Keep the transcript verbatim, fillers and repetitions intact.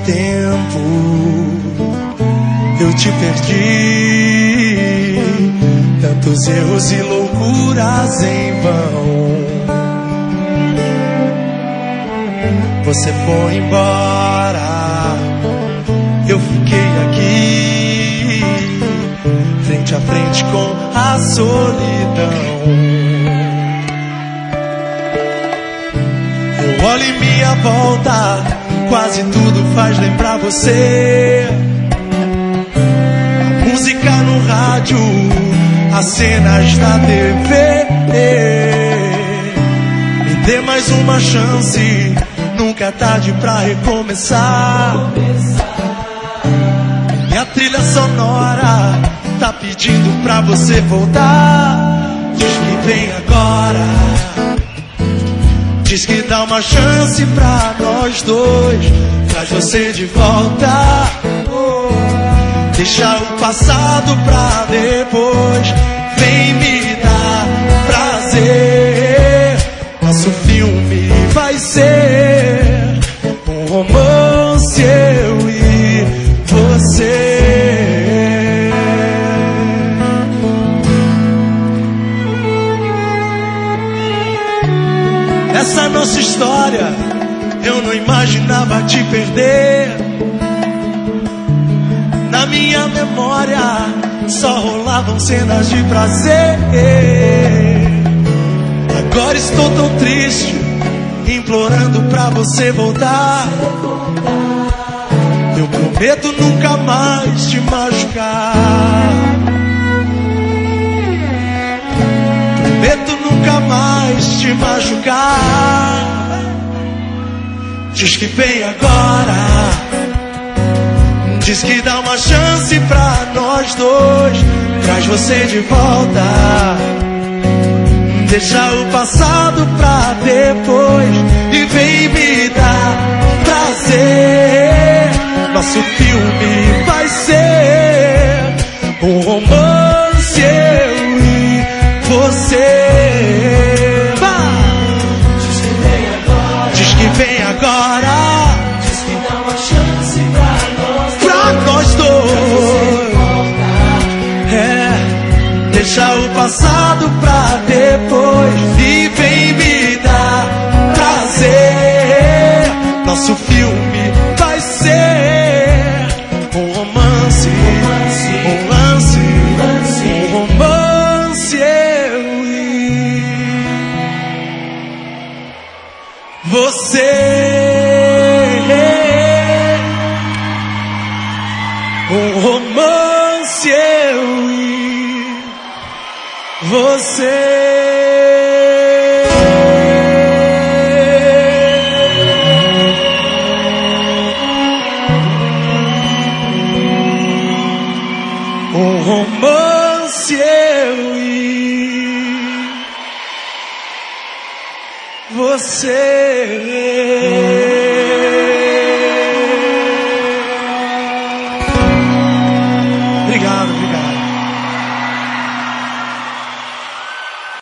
tempo eu te perdi, tantos erros e loucuras em vão. Você foi embora, eu fiquei aqui, frente a frente com a solidão. Eu olho em minha volta, quase tudo faz lembrar você. A música no rádio, as cenas da T V. Me dê mais uma chance, nunca é tarde pra recomeçar. Minha trilha sonora tá pedindo pra você voltar. Diz que vem agora, diz que dá uma chance pra nós dois, traz você de volta. Deixa o passado pra depois, vem me dar prazer. Nosso filme vai ser um romance, eu e você. Essa nossa história, eu não imaginava te perder. Na minha memória só rolavam cenas de prazer. Agora estou tão triste, implorando pra você voltar. Eu prometo nunca mais te machucar. Prometo nunca mais te machucar. Diz que vem agora, diz que dá uma chance pra nós dois, traz você de volta. Deixa o passado pra depois e vem me dar prazer. Nosso filme vai ser um romance, eu e você. Diz que vem agora, diz que vem agora, diz que dá uma chance pra nós, pra nós dois. É, deixa o passado pra depois e vem me dar prazer. Nosso filme vai ser um romance, um lance, um romance, eu e você. Um romance, eu e você. Um romance, eu e você.